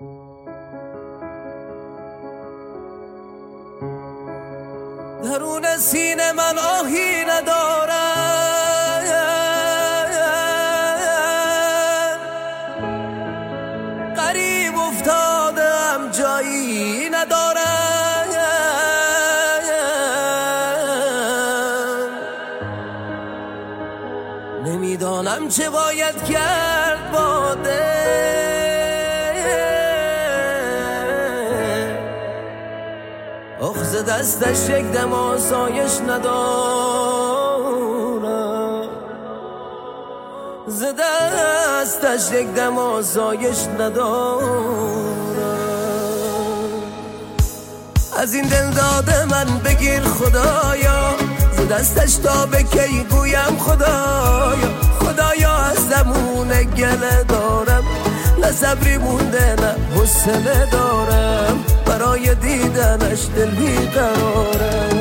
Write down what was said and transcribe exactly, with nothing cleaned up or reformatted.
درون سینه من آهی ندارم، غریب افتادم جایی ندارم. نمیدانم چه باید کرد با دل، اخذ دستش یک دم آسایش ندارم، ز دستش یک دم آسایش ندارم. از این دل داده من بگیر خدایا، ز دستش تا به کی گویم خدایا. خدایا از زمونه گله دارم، نه صبری مونده نه حوصله دارم، برای دیدنش دل بیقرارم.